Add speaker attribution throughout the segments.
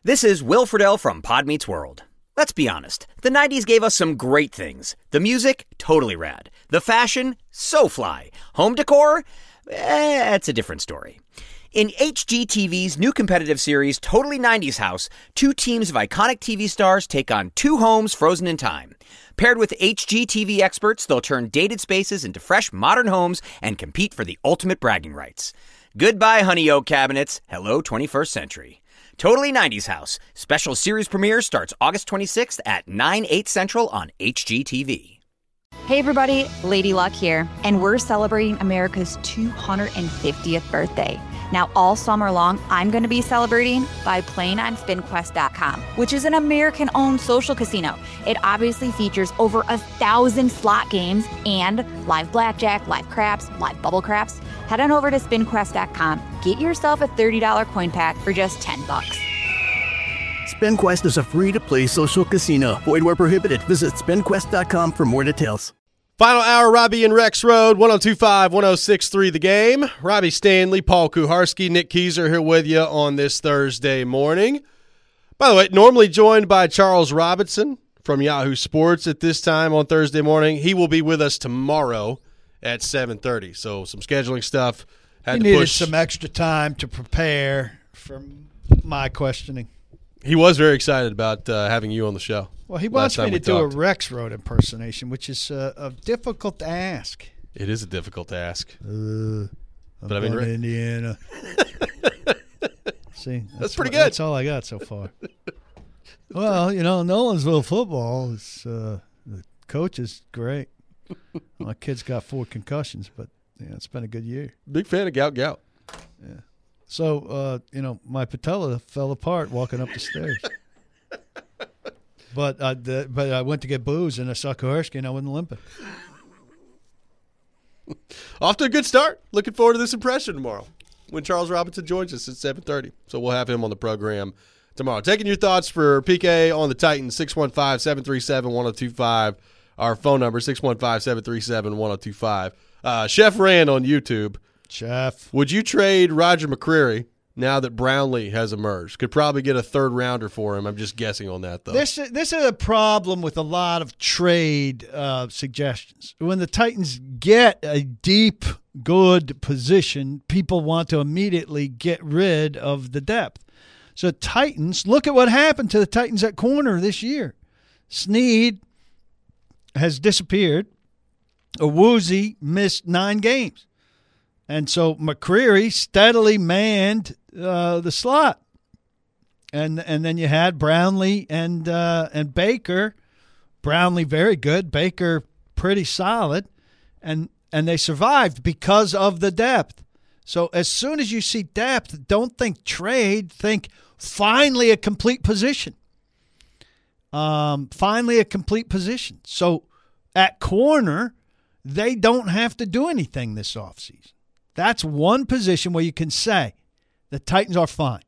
Speaker 1: This is Will Friedle from Pod Meets World. Let's be honest, the 90s gave us some great things. The music, totally rad. The fashion, so fly. Home decor, that's a different story. In HGTV's new competitive series, Totally 90s House, two teams of iconic TV stars take on two homes frozen in time. Paired with HGTV experts, they'll turn dated spaces into fresh, modern homes and compete for the ultimate bragging rights. Goodbye, honey oak cabinets. Hello, 21st century. Totally 90s House. Special series premiere starts August 26th at 9/8 Central on HGTV.
Speaker 2: Hey everybody, Lady Luck here, and we're celebrating America's 250th birthday. Now all summer long, I'm going to be celebrating by playing on SpinQuest.com, which is an American-owned social casino. It obviously features over 1,000 slot games and live blackjack, live craps, live bubble craps. Head on over to SpinQuest.com. Get yourself a $30 coin pack for just $10.
Speaker 3: SpinQuest is a free-to-play social casino. Void where prohibited. Visit SpinQuest.com for more details.
Speaker 4: Final hour, Robbie and Rex Road, 102.5, 106.3 The Game. Robbie Stanley, Paul Kuharsky, Nick Keyser here with you on this Thursday morning. By the way, normally joined by Charles Robinson from Yahoo Sports at this time on Thursday morning. He will be with us tomorrow at 7:30. So some scheduling stuff.
Speaker 5: He needed some extra time to prepare for my questioning.
Speaker 4: He was very excited about having you on the show.
Speaker 5: Well, he wants me to do a Rex Road impersonation, which is difficult to ask.
Speaker 4: It is a difficult task.
Speaker 5: I'm from Indiana. See,
Speaker 4: that's pretty good.
Speaker 5: That's all I got so far. Well, Nolensville football is the coach is great. My kid's got 4 concussions, but it's been a good year.
Speaker 4: Big fan of Gout.
Speaker 5: Yeah. So, my patella fell apart walking up the stairs. But I went to get booze, and I saw Kuharsky, and I wasn't limping.
Speaker 4: Off to a good start. Looking forward to this impression tomorrow when Charles Robinson joins us at 7:30. So we'll have him on the program tomorrow. Taking your thoughts for PK on the Titans, 615-737-1025. Our phone number, 615-737-1025. Chef Rand on YouTube.
Speaker 5: Chef.
Speaker 4: Would you trade Roger McCreary now that Brownlee has emerged? Could probably get a third-rounder for him. I'm just guessing on that, though.
Speaker 5: This is a problem with a lot of trade suggestions. When the Titans get a deep, good position, people want to immediately get rid of the depth. So Titans, look at what happened to the Titans at corner this year. Snead has disappeared. Awuzie missed 9 games. And so McCreary steadily manned the slot. And then you had Brownlee and Baker. Brownlee very good, Baker pretty solid. And they survived because of the depth. So as soon as you see depth, don't think trade, think finally a complete position. Finally a complete position. So at corner, they don't have to do anything this offseason. That's one position where you can say the Titans are fine.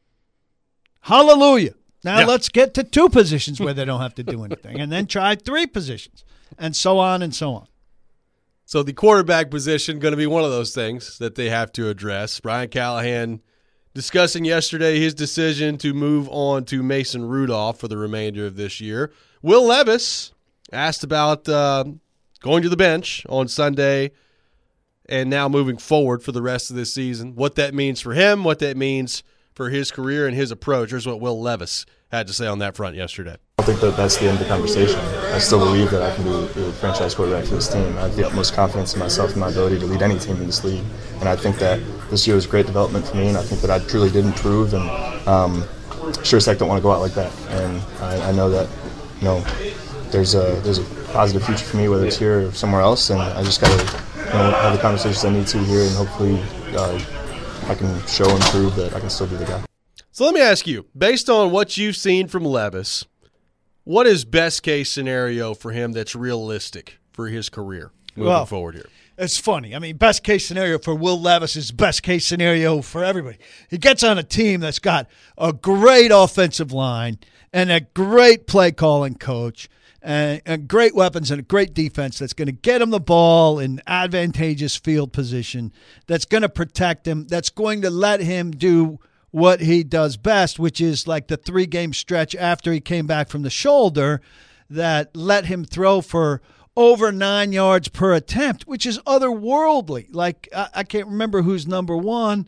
Speaker 5: Hallelujah. Now let's get to 2 positions where they don't have to do anything, and then try 3 positions, and so on and so on.
Speaker 4: So the quarterback position going to be one of those things that they have to address. Brian Callahan discussing yesterday his decision to move on to Mason Rudolph for the remainder of this year. Will Levis asked about going to the bench on Sunday and now moving forward for the rest of this season, what that means for him, what that means for his career and his approach. Here's what Will Levis had to say on that front yesterday.
Speaker 6: I think that's the end of the conversation. I still believe that I can be the franchise quarterback for this team. I have the utmost confidence in myself and my ability to lead any team in this league. And I think that this year was great development for me, and I think that I truly did improve. And sure as heck don't want to go out like that. And I know that there's a positive future for me, whether it's here or somewhere else. And I just got to have the conversations I need to here, and hopefully I can show and prove that I can still be the guy.
Speaker 4: So let me ask you, based on what you've seen from Levis, what is best case scenario for him that's realistic for his career moving forward here?
Speaker 5: It's funny. I mean, best case scenario for Will Levis is best case scenario for everybody. He gets on a team that's got a great offensive line and a great play calling coach and great weapons and a great defense that's going to get him the ball in advantageous field position, that's going to protect him, that's going to let him do what he does best, which is like the 3-game stretch after he came back from the shoulder that let him throw for over 9 yards per attempt, which is otherworldly. Like, I can't remember who's number one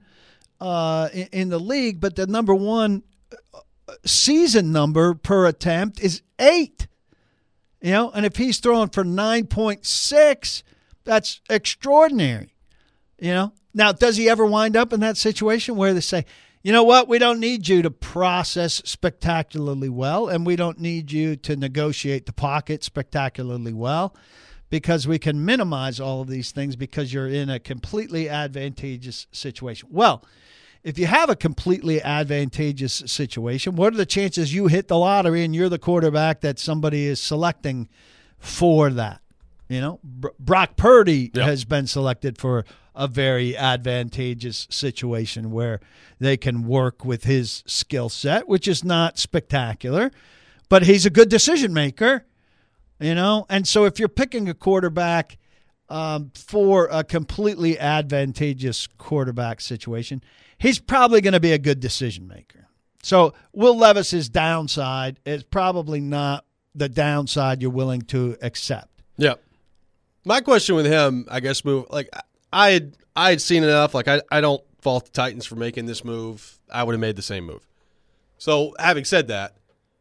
Speaker 5: in the league, but the number one season number per attempt is 8. And if he's throwing for 9.6, that's extraordinary. Now, does he ever wind up in that situation where they say, you know what, we don't need you to process spectacularly well, and we don't need you to negotiate the pocket spectacularly well, because we can minimize all of these things because you're in a completely advantageous situation? Well, if you have a completely advantageous situation, what are the chances you hit the lottery and you're the quarterback that somebody is selecting for that? Brock Purdy has been selected for a very advantageous situation where they can work with his skill set, which is not spectacular, but he's a good decision maker, And so if you're picking a quarterback for a completely advantageous quarterback situation, he's probably going to be a good decision maker. So Will Levis's downside is probably not the downside you're willing to accept.
Speaker 4: Yeah. My question with him, I guess, I had seen enough. Like, I don't fault the Titans for making this move. I would have made the same move. So, having said that,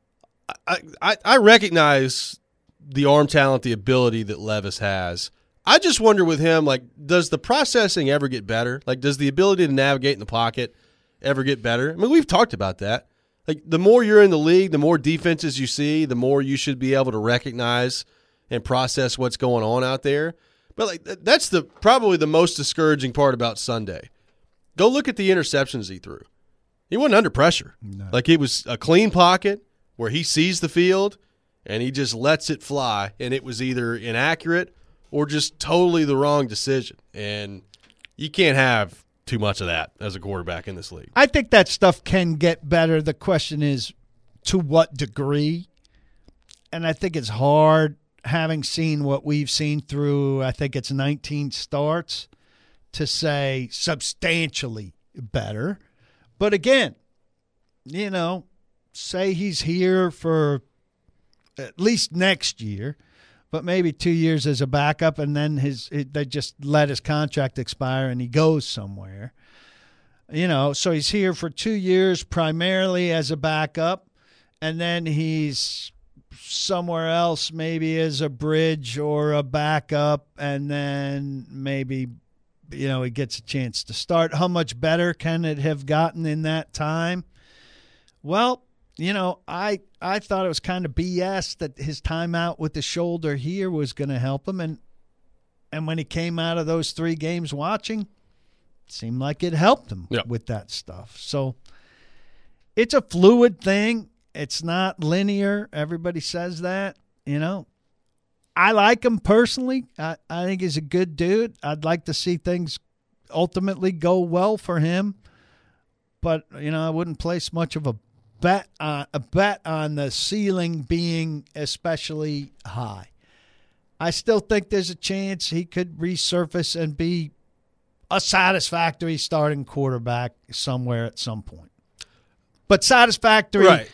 Speaker 4: I recognize the arm talent, the ability that Levis has. I just wonder with him, like, does the processing ever get better? Like, does the ability to navigate in the pocket ever get better? I mean, we've talked about that. Like, the more you're in the league, the more defenses you see, the more you should be able to recognize and process what's going on out there. But like, that's probably the most discouraging part about Sunday. Go look at the interceptions he threw. He wasn't under pressure. No. Like, it was a clean pocket where he sees the field and he just lets it fly, and it was either inaccurate or just totally the wrong decision. And you can't have too much of that as a quarterback in this league.
Speaker 5: I think that stuff can get better. The question is, to what degree? And I think it's hard, having seen what we've seen through, I think it's 19 starts, to say substantially better. But again, say he's here for at least next year, but maybe 2 years as a backup, and then they just let his contract expire and he goes somewhere. So he's here for 2 years primarily as a backup, and then he's somewhere else, maybe as a bridge or a backup, and then maybe, he gets a chance to start. How much better can it have gotten in that time? Well, I thought it was kind of BS that his time out with the shoulder here was going to help him, and when he came out of those 3 games watching, it seemed like it helped him with that stuff. So it's a fluid thing. It's not linear. Everybody says that, I like him personally. I think he's a good dude. I'd like to see things ultimately go well for him. But, I wouldn't place much of a bet on the ceiling being especially high. I still think there's a chance he could resurface and be a satisfactory starting quarterback somewhere at some point. But satisfactory,
Speaker 4: right.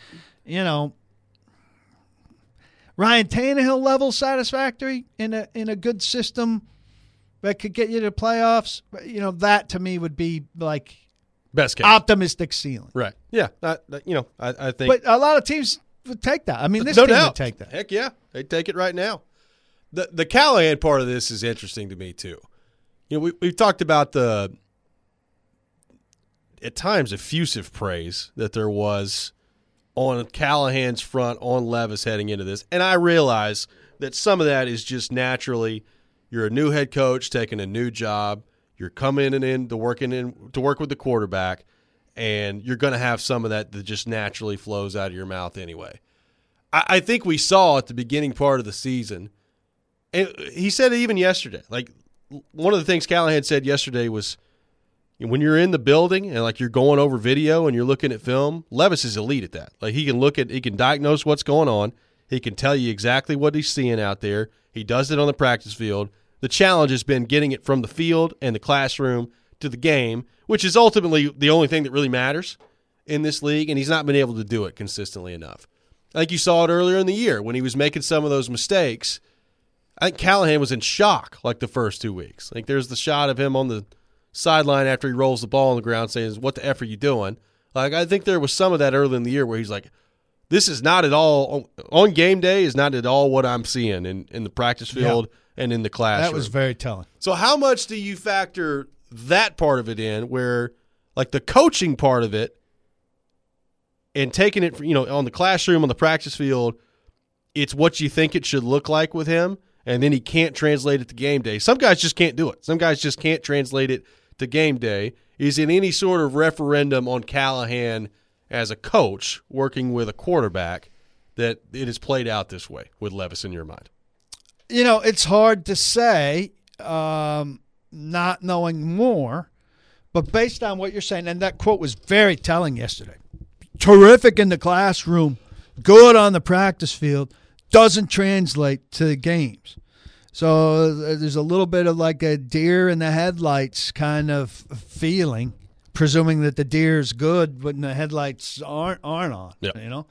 Speaker 5: Ryan Tannehill level satisfactory in a good system that could get you to playoffs. That to me would be like
Speaker 4: best case,
Speaker 5: optimistic ceiling.
Speaker 4: Right. Yeah. I think.
Speaker 5: But a lot of teams would take that. I mean, this team would take that.
Speaker 4: Heck yeah, they'd take it right now. The Callahan part of this is interesting to me too. We've talked about the at times effusive praise that there was on Callahan's front on Levis heading into this. And I realize that some of that is just naturally you're a new head coach taking a new job. You're coming in to work with the quarterback, and you're going to have some of that just naturally flows out of your mouth anyway. I think we saw at the beginning part of the season, and he said it even yesterday. Like, one of the things Callahan said yesterday was, when you're in the building and like you're going over video and you're looking at film, Levis is elite at that. Like, he can diagnose what's going on. He can tell you exactly what he's seeing out there. He does it on the practice field. The challenge has been getting it from the field and the classroom to the game, which is ultimately the only thing that really matters. in this league, and he's not been able to do it consistently enough. I think you saw it earlier in the year when he was making some of those mistakes. I think Callahan was in shock like the first 2 weeks. Like there's the shot of him on the sideline after he rolls the ball on the ground saying, "What the F are you doing?" Like I think there was some of that early in the year where he's like, this is not at all on game day is not at all what I'm seeing in the practice field and in the classroom.
Speaker 5: That was very telling.
Speaker 4: So how much do you factor that part of it in where like the coaching part of it and taking it, on the classroom, on the practice field, it's what you think it should look like with him, and then he can't translate it to game day. Some guys just can't do it. Some guys just can't translate it to game day. Is it any sort of referendum on Callahan as a coach working with a quarterback that it has played out this way with Levis in your mind?
Speaker 5: It's hard to say, not knowing more, but based on what you're saying, and that quote was very telling yesterday. Terrific in the classroom, good on the practice field, doesn't translate to the games. So there's a little bit of like a deer in the headlights kind of feeling, presuming that the deer's good when the headlights aren't on.
Speaker 4: Yep.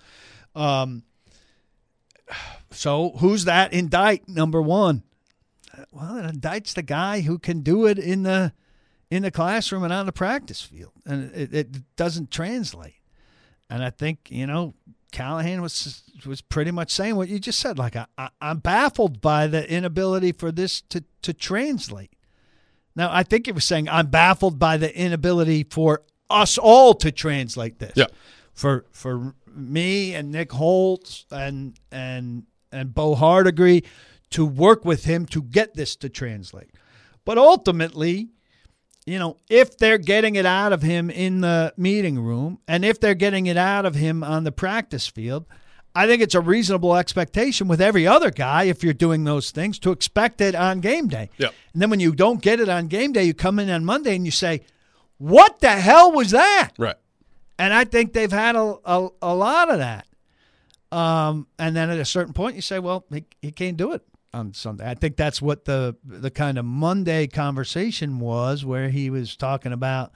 Speaker 5: So who's that indict? Number one. Well, it indicts the guy who can do it in the classroom and on the practice field, and it doesn't translate. And I think Callahan was pretty much saying what you just said. Like I'm baffled by the inability for this to translate. Now I think he was saying I'm baffled by the inability for us all to translate this.
Speaker 4: Yeah.
Speaker 5: For me and Nick Holtz and Bo Hardigree to work with him to get this to translate. But ultimately, if they're getting it out of him in the meeting room and if they're getting it out of him on the practice field, I think it's a reasonable expectation with every other guy, if you're doing those things, to expect it on game day.
Speaker 4: Yep.
Speaker 5: And then when you don't get it on game day, you come in on Monday and you say, what the hell was that?
Speaker 4: Right.
Speaker 5: And I think they've had a lot of that. And then at a certain point you say, well, he can't do it on Sunday. I think that's what the kind of Monday conversation was, where he was talking about,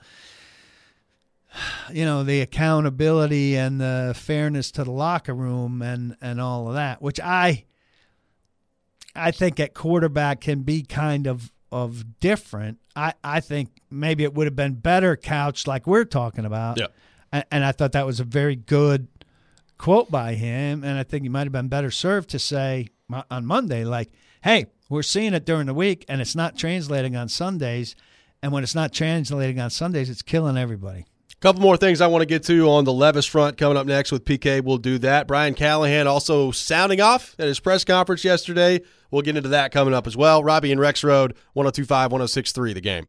Speaker 5: the accountability and the fairness to the locker room and all of that, which I think at quarterback can be kind of different. I think maybe it would have been better couched like we're talking about.
Speaker 4: Yeah.
Speaker 5: And I thought that was a very good quote by him, and I think he might have been better served to say on Monday, like, hey, we're seeing it during the week, and it's not translating on Sundays, and when it's not translating on Sundays, it's killing everybody.
Speaker 4: A couple more things I want to get to on the Levis front coming up next with PK. We'll do that. Brian Callahan also sounding off at his press conference yesterday. We'll get into that coming up as well. Robbie and Rex Road, 102.5, 106.3, The Game.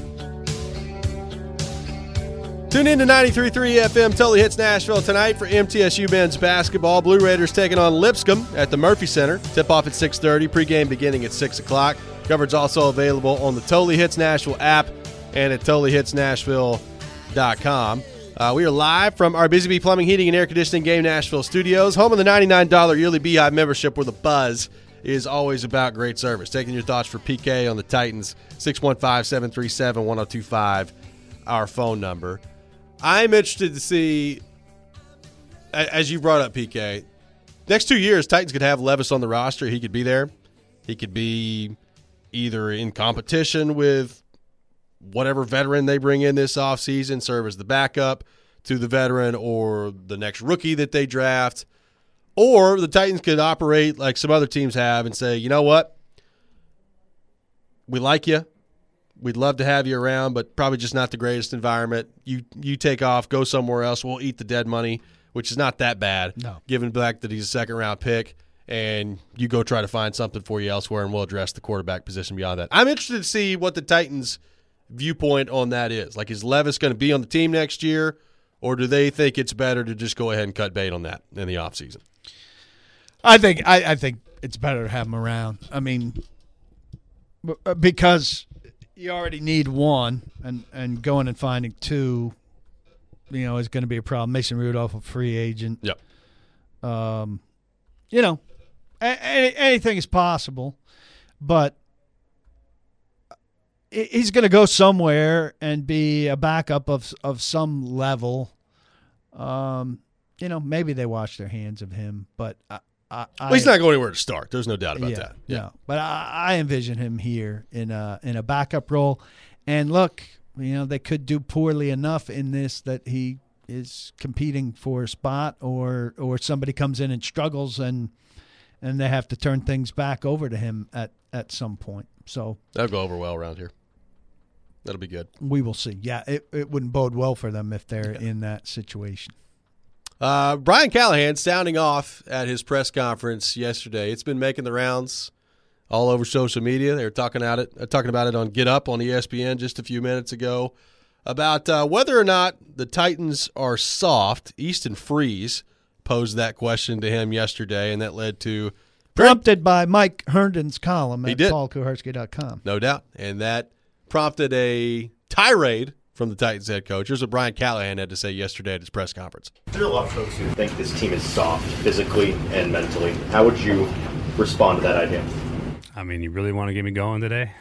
Speaker 4: Tune in to 93.3 FM, Totally Hits Nashville tonight for MTSU men's basketball. Blue Raiders taking on Lipscomb at the Murphy Center. Tip-off at 6:30, pregame beginning at 6 o'clock. Coverage also available on the Totally Hits Nashville app and at TotallyHitsNashville.com. We are live from our Busy Bee Plumbing, Heating, and Air Conditioning Game Nashville studios, home of the $99 yearly Beehive membership where the buzz is always about great service. Taking your thoughts for PK on the Titans, 615-737-1025, our phone number. I'm interested to see, as you brought up, PK, next 2 years, Titans could have Levis on the roster. He could be there. He could be either in competition with whatever veteran they bring in this offseason, serve as the backup to the veteran or the next rookie that they draft. Or the Titans could operate like some other teams have and say, you know what? We like you. We'd love to have you around, but probably just not the greatest environment. You take off, go somewhere else. We'll eat the dead money, which is not that bad, given the fact that he's a second-round pick, and you go try to find something for you elsewhere, and we'll address the quarterback position beyond that. I'm interested to see what the Titans' viewpoint on that is. Like, is Levis going to be on the team next year, or do they think it's better to just go ahead and cut bait on that in the offseason?
Speaker 5: I think it's better to have him around. I mean, because – you already need one, and going and finding two, is going to be a problem. Mason Rudolph, a free agent.
Speaker 4: Yep.
Speaker 5: Anything is possible, but he's going to go somewhere and be a backup of some level. Maybe they wash their hands of him, but
Speaker 4: he's not going anywhere to start. There's no doubt about that. Yeah.
Speaker 5: No, but I envision him here in a backup role. And look, they could do poorly enough in this that he is competing for a spot, or somebody comes in and struggles, and they have to turn things back over to him at some point. So
Speaker 4: that'll go over well around here. That'll be good.
Speaker 5: We will see. Yeah, it wouldn't bode well for them if they're in that situation.
Speaker 4: Brian Callahan sounding off at his press conference yesterday. It's been making the rounds all over social media. They were talking about it on Get Up on ESPN just a few minutes ago about whether or not the Titans are soft. Easton Freeze posed that question to him yesterday, and that led to
Speaker 5: prompted by Mike Herndon's column at paulkuharsky.com.
Speaker 4: No doubt, and that prompted a tirade from the Titans head coach. Here's what Brian Callahan had to say yesterday at his press conference.
Speaker 7: There are a lot of folks who think this team is soft physically and mentally. How would you respond to that idea?
Speaker 8: I mean, you really want to get me going today?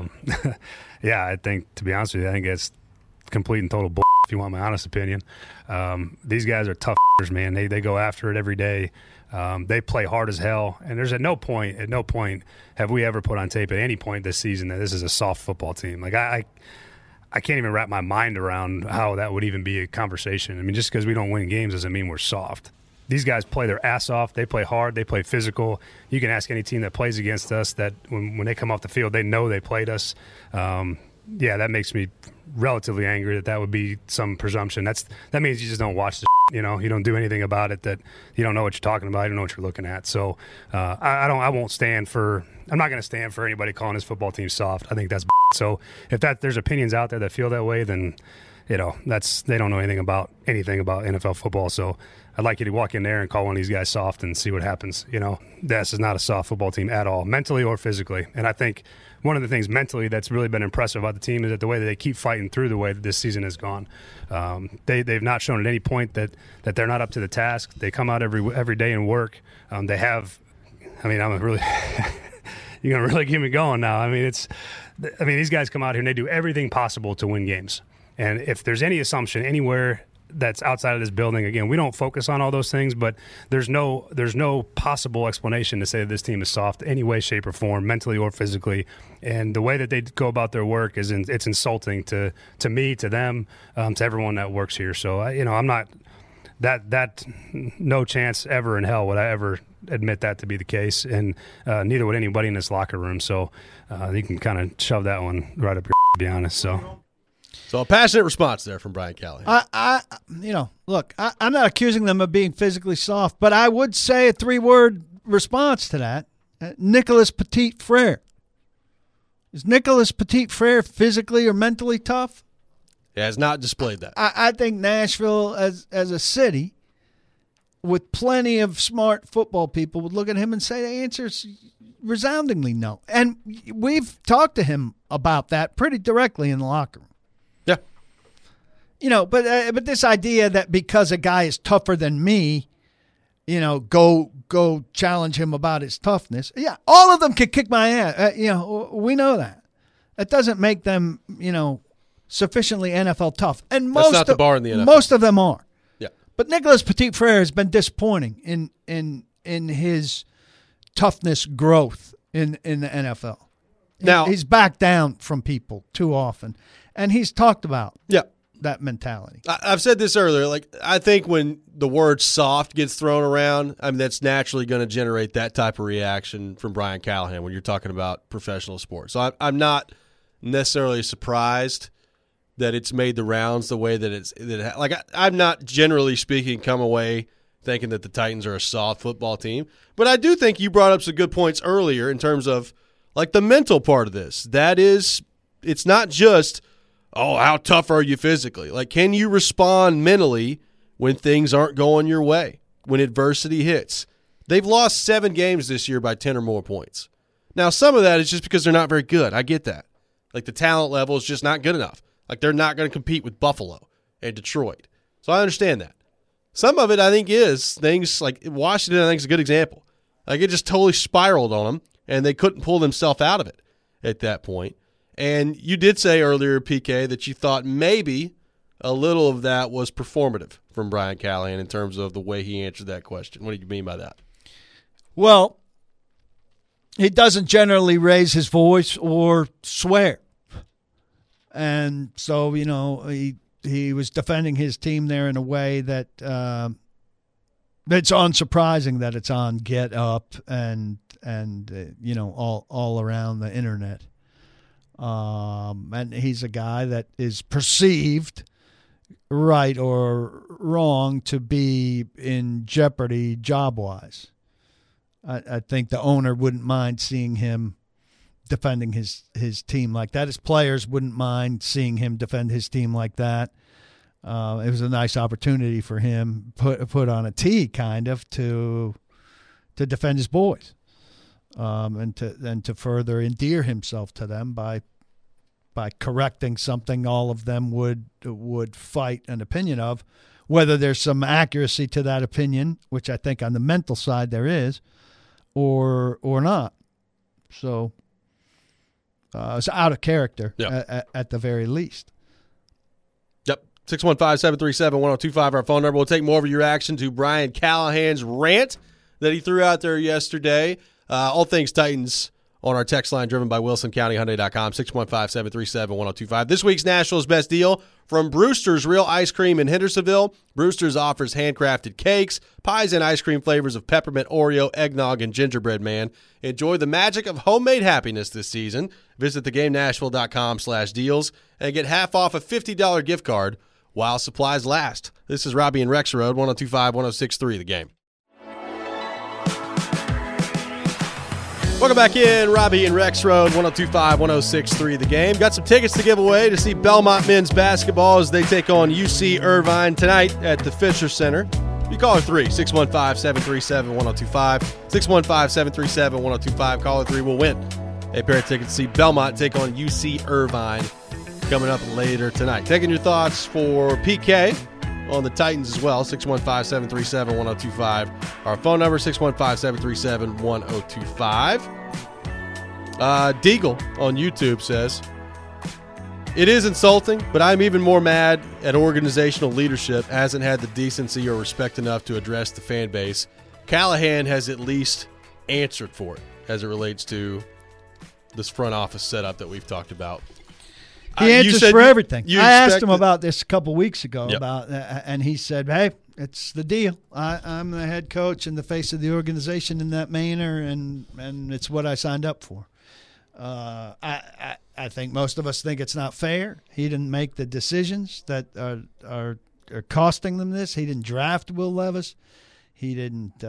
Speaker 8: Yeah, I think, to be honest with you, I think it's complete and total bull, if you want my honest opinion. These guys are tough, man. They go after it every day. They play hard as hell, and there's at no point have we ever put on tape at any point this season that this is a soft football team. Like I can't even wrap my mind around how that would even be a conversation. I mean, just because we don't win games doesn't mean we're soft. These guys play their ass off. They play hard. They play physical. You can ask any team that plays against us that when they come off the field, they know they played us. Yeah, that makes me relatively angry that would be some presumption. That means you just don't watch the you don't do anything about it, that you don't know what you're talking about, you don't know what you're looking at. So I'm not going to stand for anybody calling this football team soft. I think that's so if there's opinions out there that feel that way, then they don't know anything about NFL football. So I'd like you to walk in there and call one of these guys soft and see what happens. This is not a soft football team at all, mentally or physically. And I think one of the things mentally that's really been impressive about the team is that the way that they keep fighting through the way that this season has gone. They've not shown at any point that they're not up to the task. They come out every day and work. They have. I mean, I'm really. You're gonna really get me going now. I mean, these guys come out here and they do everything possible to win games. And if there's any assumption anywhere that's outside of this building, again, we don't focus on all those things, but there's no possible explanation to say that this team is soft any way, shape, or form, mentally or physically. And the way that they go about their work it's insulting to me, to them, to everyone that works here. So I'm not that no chance ever in hell would I ever admit that to be the case, and neither would anybody in this locker room. So you can kind of shove that one right up your to be honest.
Speaker 4: So a passionate response there from Brian Callahan.
Speaker 5: I'm not accusing them of being physically soft, but I would say a 3-word response to that. Nicholas Petit Frere. Is Nicholas Petit Frere physically or mentally tough?
Speaker 4: He has not displayed that.
Speaker 5: I think Nashville as a city with plenty of smart football people would look at him and say the answer is resoundingly no. And we've talked to him about that pretty directly in the locker room.
Speaker 4: Yeah.
Speaker 5: But this idea that because a guy is tougher than me, go challenge him about his toughness. Yeah, all of them can kick my ass. We know that. That doesn't make them, sufficiently NFL tough. And
Speaker 4: that's not the bar in the NFL.
Speaker 5: Most of them are.
Speaker 4: Yeah.
Speaker 5: But Nicholas Petit Frere has been disappointing in his toughness growth in the NFL.
Speaker 4: Now
Speaker 5: he's backed down from people too often, and he's talked about that mentality.
Speaker 4: I've said this earlier. I think when the word soft gets thrown around, that's naturally going to generate that type of reaction from Brian Callahan when you're talking about professional sports. So I'm not necessarily surprised that it's made the rounds the way that I'm not, generally speaking, come away thinking that the Titans are a soft football team. But I do think you brought up some good points earlier in terms of the mental part of this. That is, it's not just, how tough are you physically? Can you respond mentally when things aren't going your way, when adversity hits? They've lost 7 games this year by 10 or more points. Now, some of that is just because they're not very good. I get that. The talent level is just not good enough. They're not going to compete with Buffalo and Detroit. So I understand that. Some of it, I think, is things like Washington, I think, is a good example. It just totally spiraled on them, and they couldn't pull themselves out of it at that point. And you did say earlier, PK, that you thought maybe a little of that was performative from Brian Callahan in terms of the way he answered that question. What do you mean by that?
Speaker 5: Well, he doesn't generally raise his voice or swear. And so, he was defending his team there in a way that it's unsurprising that it's on Get Up and all around the internet. And he's a guy that is perceived, right or wrong, to be in jeopardy job-wise. I think the owner wouldn't mind seeing him defending his team like that. His players wouldn't mind seeing him defend his team like that. It was a nice opportunity for him, put on a tee, kind of, to defend his boys, and to further endear himself to them by correcting something all of them would fight an opinion of, whether there's some accuracy to that opinion, which I think on the mental side there is, or not. So it's out of character, at the very least.
Speaker 4: Yep. 615-737-1025, our phone number. We'll take more of your reaction to Brian Callahan's rant that he threw out there yesterday. All things Titans on our text line, driven by WilsonCountyHyundai.com, 615-737-1025. This week's Nashville's Best Deal from Brewster's Real Ice Cream in Hendersonville. Brewster's offers handcrafted cakes, pies, and ice cream flavors of peppermint, Oreo, eggnog, and gingerbread man. Enjoy the magic of homemade happiness this season. Visit thegamenashville.com/deals and get half off a $50 gift card while supplies last. This is Robbie and Rex Road, 102.5-106.3 The Game. Welcome back in, Robbie and Rex Road, 102.5-106.3 The Game. Got some tickets to give away to see Belmont men's basketball as they take on UC Irvine tonight at the Fisher Center. You call her 615-737-1025, 615-737-1025. Caller 3 will win a pair of tickets to see Belmont take on UC Irvine coming up later tonight. Taking your thoughts for PK on the Titans as well, 615-737-1025. Our phone number, 615-737-1025. Deagle on YouTube says, it is insulting, but I'm even more mad at organizational leadership hasn't had the decency or respect enough to address the fan base. Callahan has at least answered for it as it relates to this front office setup that we've talked about.
Speaker 5: He answers for everything. I asked him about this a couple weeks ago, and he said, hey, it's the deal. I'm the head coach and the face of the organization in that manner, and it's what I signed up for. I think most of us think it's not fair. He didn't make the decisions that are costing them this. He didn't draft Will Levis. He didn't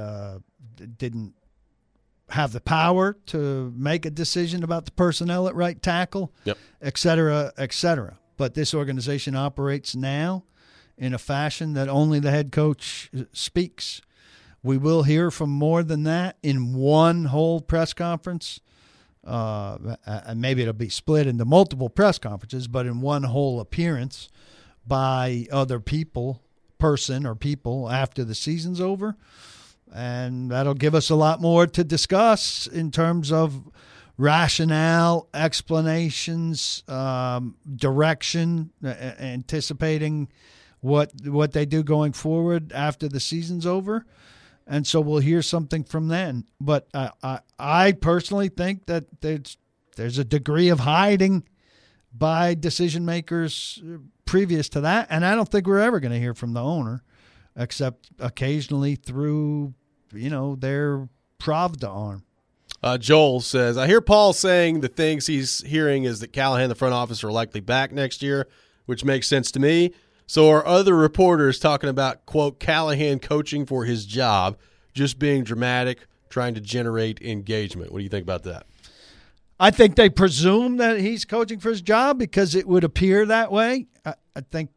Speaker 5: have the power to make a decision about the personnel at right tackle, et cetera, et cetera. But this organization operates now in a fashion that only the head coach speaks. We will hear from more than that in one whole press conference. And maybe it'll be split into multiple press conferences, but in one whole appearance by other people after the season's over. And that'll give us a lot more to discuss in terms of rationale, explanations, direction, anticipating what they do going forward after the season's over. And so we'll hear something from then. But I personally think that there's a degree of hiding by decision makers previous to that. And I don't think we're ever going to hear from the owner, except occasionally through their Pravda arm.
Speaker 4: Joel says, I hear Paul saying the things he's hearing is that Callahan and the front office are likely back next year, which makes sense to me. So are other reporters talking about, quote, Callahan coaching for his job, just being dramatic, trying to generate engagement? What do you think about that?
Speaker 5: I think they presume that he's coaching for his job because it would appear that way. I think,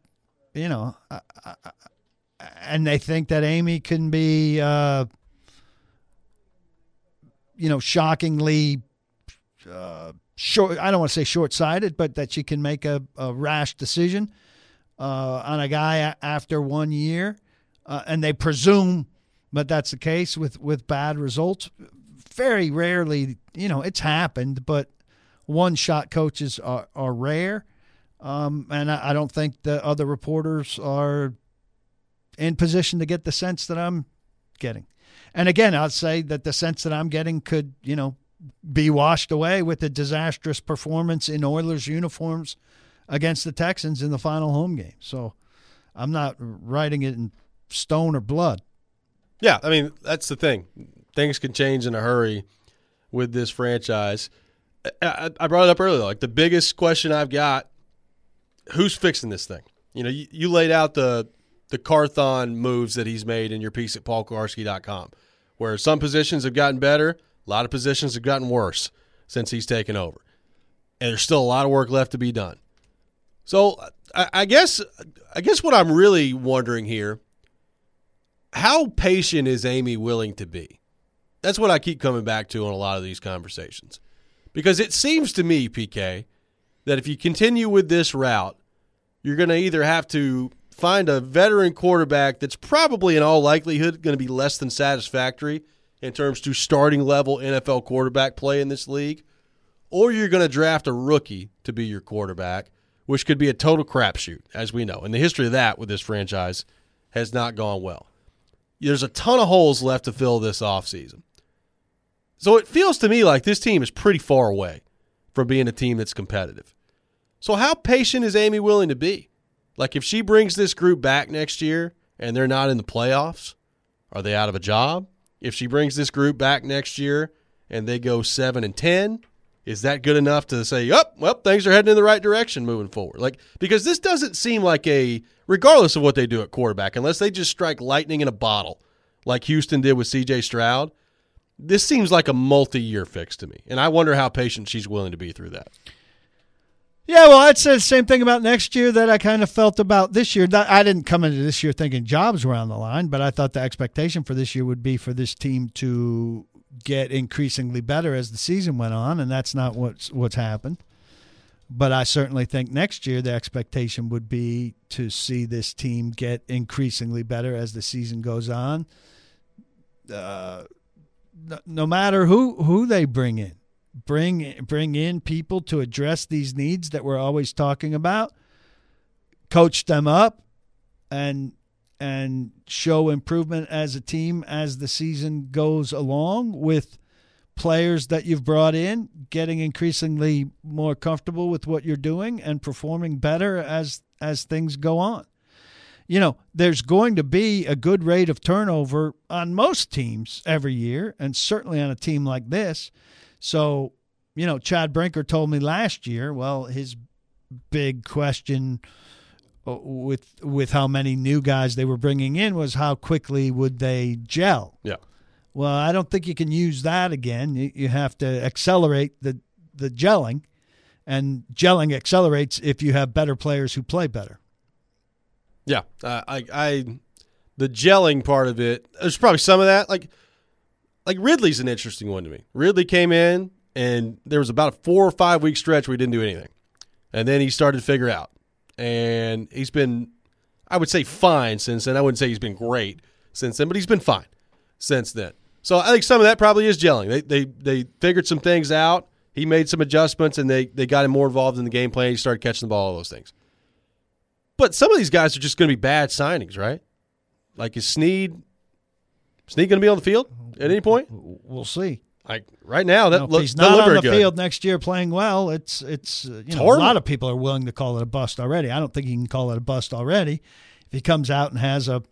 Speaker 5: and they think that Amy can be shockingly short. I don't want to say short-sighted, but that she can make a rash decision on a guy after 1 year, and they presume that that's the case with bad results. Very rarely, it's happened, but one-shot coaches are rare. And I don't think the other reporters are in position to get the sense that I'm getting. And again, I'd say that the sense that I'm getting could, be washed away with the disastrous performance in Oilers uniforms against the Texans in the final home game. So I'm not writing it in stone or blood.
Speaker 4: Yeah, I mean, that's the thing. Things can change in a hurry with this franchise. I brought it up earlier. Like, the biggest question I've got, who's fixing this thing? You laid out the Carthon moves that he's made in your piece at paulkuharsky.com, where some positions have gotten better, a lot of positions have gotten worse since he's taken over. And there's still a lot of work left to be done. So I guess what I'm really wondering here, how patient is Amy willing to be? That's what I keep coming back to in a lot of these conversations. Because it seems to me, PK, that if you continue with this route, you're going to either have to find a veteran quarterback that's probably in all likelihood going to be less than satisfactory in terms to starting level NFL quarterback play in this league, or you're going to draft a rookie to be your quarterback, which could be a total crapshoot, as we know. And the history of that with this franchise has not gone well. There's a ton of holes left to fill this offseason. So it feels to me like this team is pretty far away from being a team that's competitive. So how patient is Amy willing to be? Like, if she brings this group back next year and they're not in the playoffs, are they out of a job? If she brings this group back next year and they go 7-10, is that good enough to say, things are heading in the right direction moving forward? Like, because this doesn't seem like regardless of what they do at quarterback, unless they just strike lightning in a bottle like Houston did with C.J. Stroud, this seems like a multi-year fix to me. And I wonder how patient she's willing to be through that.
Speaker 5: Yeah, well, I'd say the same thing about next year that I kind of felt about this year. I didn't come into this year thinking jobs were on the line, but I thought the expectation for this year would be for this team to get increasingly better as the season went on, and that's not what's happened. But I certainly think next year the expectation would be to see this team get increasingly better as the season goes on, no matter who they bring in. Bring in people to address these needs that we're always talking about, coach them up, and show improvement as a team as the season goes along with players that you've brought in, getting increasingly more comfortable with what you're doing and performing better as things go on. There's going to be a good rate of turnover on most teams every year, and certainly on a team like this. So, Chad Brinker told me last year, his big question with how many new guys they were bringing in was how quickly would they gel?
Speaker 4: Yeah.
Speaker 5: Well, I don't think you can use that again. You have to accelerate the gelling, and gelling accelerates if you have better players who play better.
Speaker 4: Yeah. The gelling part of it, there's probably some of that. Like Ridley's an interesting one to me. Ridley came in, and there was about a 4 or 5 week stretch where he didn't do anything. And then he started to figure out. And he's been, I would say, fine since then. I wouldn't say he's been great since then, but he's been fine since then. So I think some of that probably is gelling. They figured some things out. He made some adjustments, and they got him more involved in the game plan. He started catching the ball, all those things. But some of these guys are just going to be bad signings, right? Like, is Snead going to be on the field at any point?
Speaker 5: We'll see.
Speaker 4: Like right now, that looks
Speaker 5: he's not on the
Speaker 4: good.
Speaker 5: field next year playing well. It's a lot of people are willing to call it a bust already. I don't think he can call it a bust already. If he comes out and has a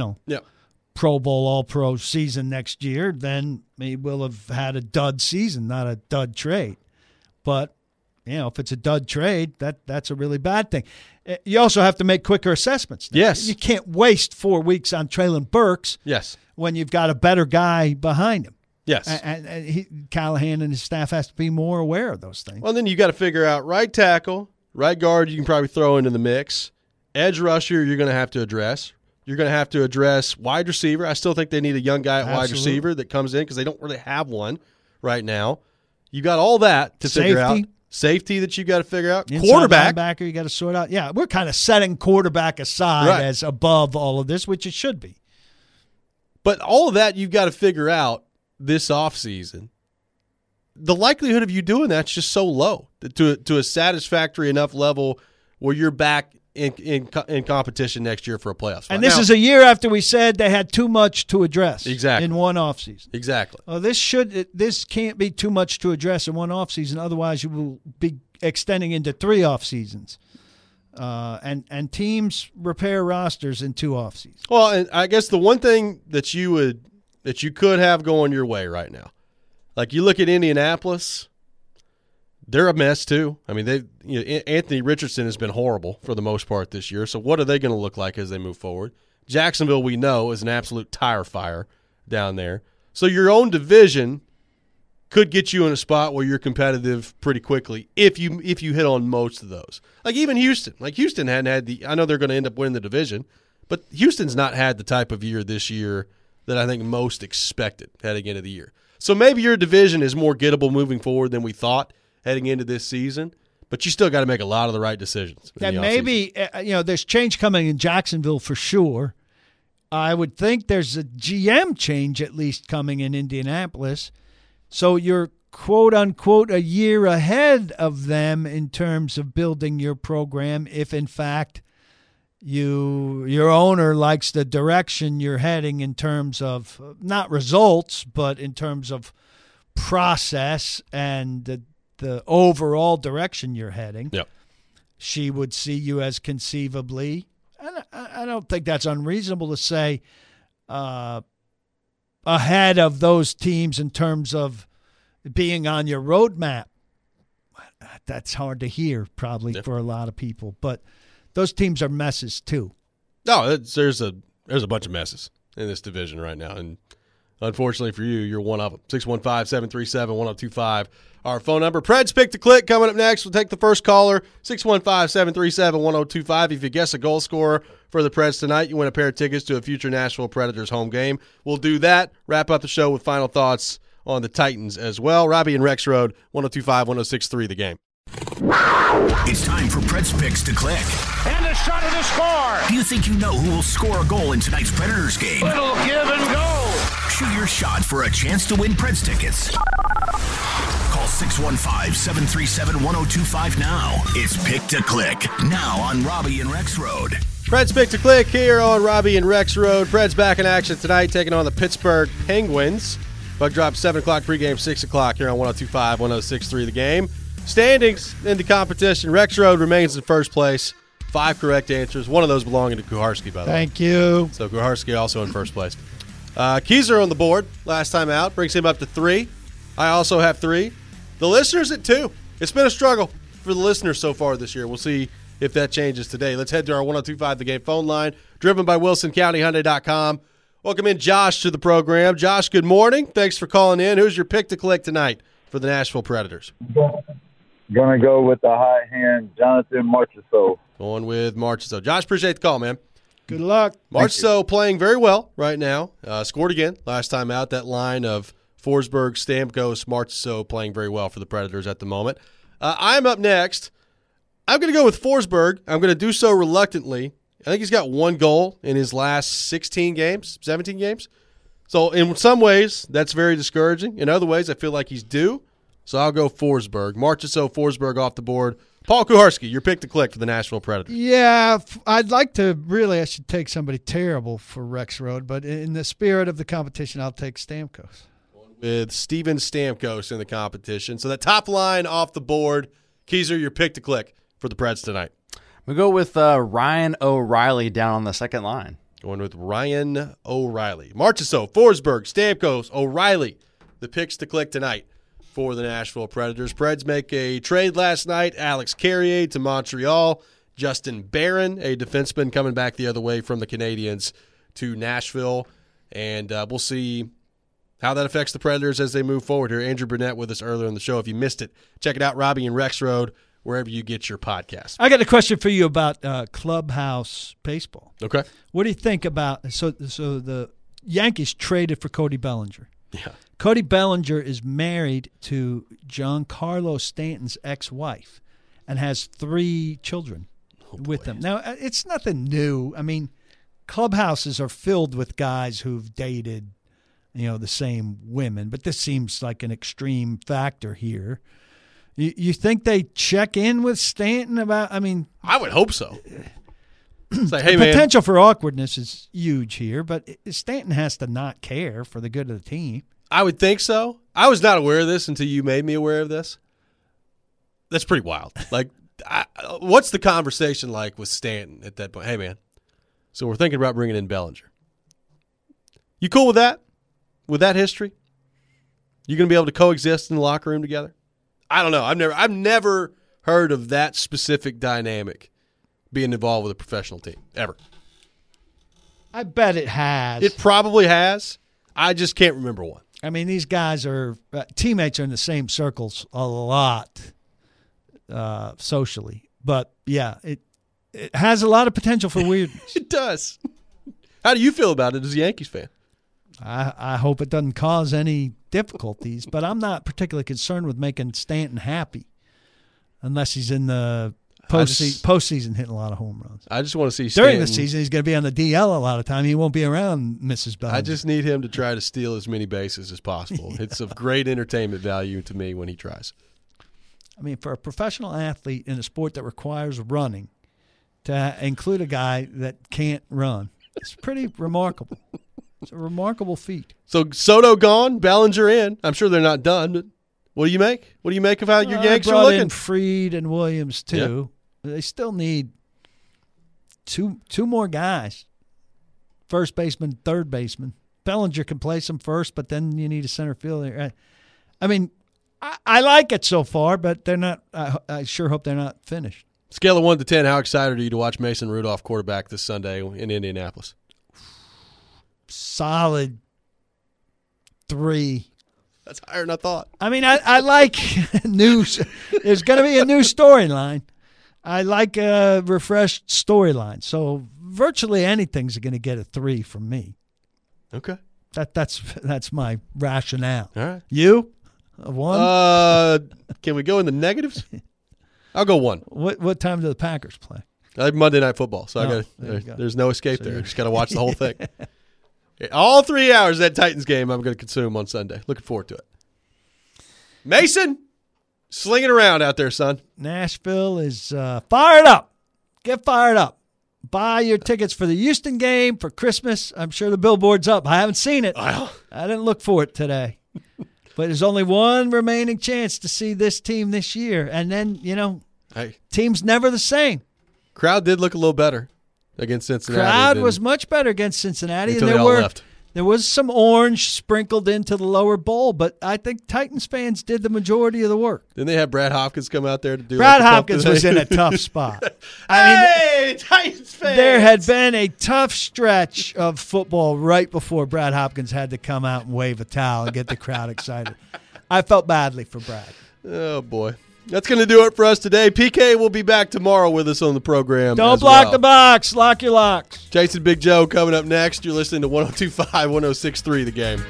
Speaker 5: Pro Bowl All-Pro season next year, then he will have had a dud season, not a dud trade. But if it's a dud trade, that's a really bad thing. You also have to make quicker assessments.
Speaker 4: Yes.
Speaker 5: You can't waste 4 weeks on Treylon Burks.
Speaker 4: Yes.
Speaker 5: When you've got a better guy behind him.
Speaker 4: Yes.
Speaker 5: And Callahan and his staff has to be more aware of those things.
Speaker 4: Well, then you got to figure out right tackle, right guard you can probably throw into the mix. Edge rusher you're going to have to address. You're going to have to address wide receiver. I still think they need a young guy at wide receiver that comes in because they don't really have one right now. You got all that to figure out. Safety that you got to figure out.
Speaker 5: Inside
Speaker 4: quarterback.
Speaker 5: Linebacker you got to sort out. Yeah, we're kind of setting quarterback aside as above all of this, which it should be.
Speaker 4: But all of that you've got to figure out this offseason. The likelihood of you doing that's just so low to a satisfactory enough level where you're back in competition next year for a playoff spot.
Speaker 5: And this is a year after we said they had too much to address in one offseason.
Speaker 4: Exactly.
Speaker 5: Well, this can't be too much to address in one offseason. Otherwise, you will be extending into 3 offseasons. And teams repair rosters in 2 offseasons.
Speaker 4: Well, and I guess the one thing that you could have going your way right now, like you look at Indianapolis, they're a mess too. I mean, Anthony Richardson has been horrible for the most part this year. So what are they going to look like as they move forward? Jacksonville, we know, is an absolute tire fire down there. So your own division could get you in a spot where you're competitive pretty quickly if you hit on most of those. Like even Houston. Like Houston hadn't had I know they're going to end up winning the division, but Houston's not had the type of year this year that I think most expected heading into the year. So maybe your division is more gettable moving forward than we thought heading into this season, but you still got to make a lot of the right decisions.
Speaker 5: And maybe there's change coming in Jacksonville for sure. I would think there's a GM change at least coming in Indianapolis. So you're, quote, unquote, a year ahead of them in terms of building your program if, in fact, your owner likes the direction you're heading in terms of not results, but in terms of process and the overall direction you're heading.
Speaker 4: Yep.
Speaker 5: She would see you as conceivably, and I don't think that's unreasonable to say, ahead of those teams in terms of being on your roadmap. That's hard to hear probably for a lot of people, but those teams are messes too.
Speaker 4: No, there's a bunch of messes in this division right now, and unfortunately for you, you're one of them. 615-737-1025. Our phone number. Preds Pick to Click coming up next. We'll take the first caller, 615-737-1025. If you guess a goal scorer for the Preds tonight, you win a pair of tickets to a future Nashville Predators home game. We'll do that. Wrap up the show with final thoughts on the Titans as well. Robbie and Rex Road, 102.5-106.3 The Game.
Speaker 9: It's time for Preds Picks to Click.
Speaker 10: And a shot at the score.
Speaker 9: Do you think you know who will score a goal in tonight's Predators game?
Speaker 10: Little give and go.
Speaker 9: Shoot your shot for a chance to win Preds tickets. Call 615-737-1025 now. It's Pick to Click, now on Robbie and Rex Road.
Speaker 4: Preds Pick to Click here on Robbie and Rex Road. Preds back in action tonight, taking on the Pittsburgh Penguins. Puck drop 7 o'clock pregame, 6 o'clock here on 102.5-106.3 The Game. Standings in the competition. Rex Road remains in first place. 5 correct answers. One of those belonging to Kuharski, by the way.
Speaker 5: Thank you.
Speaker 4: So Kuharski also in first place. Keyser on the board last time out. Brings him up to 3. I also have 3. The listeners at 2. It's been a struggle for the listeners so far this year. We'll see if that changes today. Let's head to our 102.5 The Game phone line, driven by WilsonCountyHyundai.com. Welcome in Josh to the program. Josh, good morning. Thanks for calling in. Who's your pick to click tonight for the Nashville Predators?
Speaker 11: Going to go with the high hand, Jonathan Marchessault.
Speaker 4: Going with Marchessault. Josh, appreciate the call, man.
Speaker 5: Good luck.
Speaker 4: Marchessault playing very well right now. Scored again last time out. That line of Forsberg, Stamkos, Marchessault playing very well for the Predators at the moment. I'm up next. I'm going to go with Forsberg. I'm going to do so reluctantly. I think he's got 1 goal in his last 16 games, 17 games. So in some ways, that's very discouraging. In other ways, I feel like he's due. So I'll go Forsberg. Marchessault, Forsberg off the board. Paul Kuharski, your pick to click for the Nashville Predators.
Speaker 5: Yeah, I'd like to I should take somebody terrible for Rex Road, but in the spirit of the competition, I'll take Stamkos.
Speaker 4: With Steven Stamkos in the competition. So that top line off the board. Keyser, your pick to click for the Preds tonight.
Speaker 12: We go with Ryan O'Reilly down on the second line.
Speaker 4: Going with Ryan O'Reilly. Marchessault, Forsberg, Stamkos, O'Reilly. The picks to click tonight for the Nashville Predators. Preds make a trade last night. Alex Carrier to Montreal. Justin Barron, a defenseman coming back the other way from the Canadiens to Nashville. And we'll see how that affects the Predators as they move forward here. Andrew Burnett with us earlier in the show. If you missed it, check it out, Robbie and Rex Road, wherever you get your podcast.
Speaker 5: I got a question for you about clubhouse baseball.
Speaker 4: Okay.
Speaker 5: What do you think about so the Yankees traded for Cody Bellinger.
Speaker 4: Yeah.
Speaker 5: Cody Bellinger is married to Giancarlo Stanton's ex-wife and has 3 children with them. Now, it's nothing new. I mean, clubhouses are filled with guys who've dated, the same women, but this seems like an extreme factor here. You think they check in with Stanton about? I mean,
Speaker 4: I would hope so. It's like, hey,
Speaker 5: the
Speaker 4: man.
Speaker 5: potential for awkwardness is huge here, but Stanton has to not care for the good of the team.
Speaker 4: I would think so. I was not aware of this until you made me aware of this. That's pretty wild. Like, what's the conversation like with Stanton at that point? Hey, man, so we're thinking about bringing in Bellinger. You cool with that? With that history? You going to be able to coexist in the locker room together? I don't know. I've never heard of that specific dynamic being involved with a professional team, ever.
Speaker 5: I bet it has.
Speaker 4: It probably has. I just can't remember one.
Speaker 5: I mean, these guys are teammates are in the same circles a lot socially. But, yeah, it has a lot of potential for weirdness.
Speaker 4: It does. How do you feel about it as a Yankees fan?
Speaker 5: I hope it doesn't cause any difficulties, but I'm not particularly concerned with making Stanton happy unless he's in the postseason hitting a lot of home runs.
Speaker 4: I just want to see Stanton.
Speaker 5: During the season, he's going to be on the DL a lot of time. He won't be around Mrs. Bellinger.
Speaker 4: I just need him to try to steal as many bases as possible. Yeah. It's of great entertainment value to me when he tries.
Speaker 5: I mean, for a professional athlete in a sport that requires running, to include a guy that can't run, it's pretty remarkable. It's a remarkable feat.
Speaker 4: So Soto gone, Bellinger in. I'm sure they're not done, but what do you make? What do you make of how your Yanks are looking?
Speaker 5: In Fried and Williams too. Yeah. They still need two more guys. First baseman, third baseman. Bellinger can play some first, but then you need a center fielder. I mean, I like it so far, but they're not. I sure hope they're not finished.
Speaker 4: Scale of 1 to 10, how excited are you to watch Mason Rudolph quarterback this Sunday in Indianapolis?
Speaker 5: Solid 3.
Speaker 4: That's higher than I thought.
Speaker 5: I mean, I like news. There's going to be a new storyline. I like a refreshed storyline. So virtually anything's going to get a 3 from me.
Speaker 4: Okay.
Speaker 5: That's my rationale.
Speaker 4: All right.
Speaker 5: You? A 1?
Speaker 4: Can we go in the negatives? I'll go 1.
Speaker 5: What time do the Packers play?
Speaker 4: Monday Night Football. So there's no escape there. I just got to watch the whole thing. All 3 hours of that Titans game I'm going to consume on Sunday. Looking forward to it. Mason, slinging around out there, son.
Speaker 5: Nashville is fired up. Get fired up. Buy your tickets for the Houston game for Christmas. I'm sure the billboard's up. I haven't seen it. I didn't look for it today. But there's only one remaining chance to see this team this year. And then, team's never the same.
Speaker 4: Crowd did look a little better against Cincinnati.
Speaker 5: Crowd was much better against Cincinnati.
Speaker 4: Until
Speaker 5: and there was some orange sprinkled into the lower bowl, but I think Titans fans did the majority of the work.
Speaker 4: Didn't they have Brad Hopkins come out there to do
Speaker 5: Brad Hopkins was in a tough spot.
Speaker 4: Titans fans!
Speaker 5: There had been a tough stretch of football right before Brad Hopkins had to come out and wave a towel and get the crowd excited. I felt badly for Brad.
Speaker 4: Oh, boy. That's going to do it for us today. PK will be back tomorrow with us on the program.
Speaker 5: Don't block the box. Lock your locks.
Speaker 4: Jason Big Joe coming up next. You're listening to 102.5, 106.3 The Game.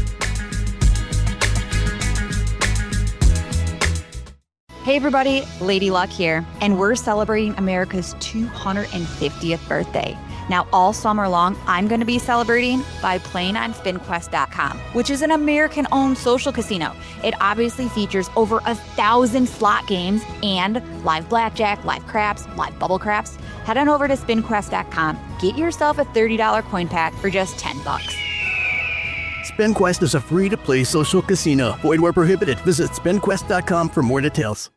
Speaker 2: Hey everybody, Lady Luck here, and we're celebrating America's 250th birthday. Now, all summer long, I'm going to be celebrating by playing on SpinQuest.com, which is an American-owned social casino. It obviously features over 1,000 slot games and live blackjack, live craps, live bubble craps. Head on over to SpinQuest.com. Get yourself a $30 coin pack for just $10.
Speaker 3: SpinQuest is a free-to-play social casino. Void where prohibited. Visit SpinQuest.com for more details.